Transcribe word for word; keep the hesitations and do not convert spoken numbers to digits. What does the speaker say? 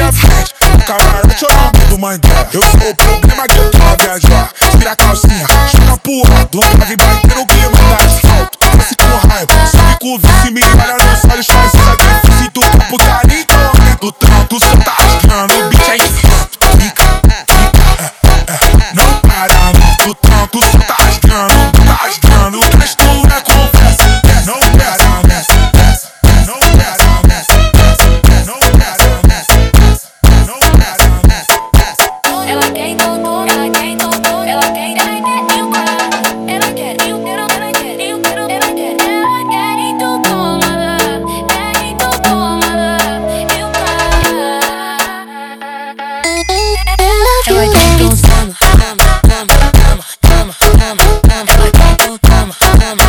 na frente. O camarote eu não mudo uma ideia. Eu sou o problema que eu quero viajar. Tira a calcinha, joga pro alto. Vai bater no clima da asfalto. Desce com raiva, sobe com o vice. Me olha nos olhos, faz isso aqui é difícil. Tu tá putaria, então aumenta o tanto. Cê tá rasgando, o beat é infanto. Fica, fica, é, é. Não para, aumenta o tanto. Cê tá rasgando, tá rasgando. O resto é conversa. Não pera, aumenta. Não pera, aumenta. Não pera, aumenta. Não pera, aumenta. Ela quer tudo, ela quer tudo, ela quer, ela quer e o carro. Ela quer e o quero, ela quer e o quero, ela quer, ela quer e tu toma lá, quer e tu toma lá e o carro. Ela quer tu toma, toma, toma, toma, toma, toma. Ela quer tu toma, toma,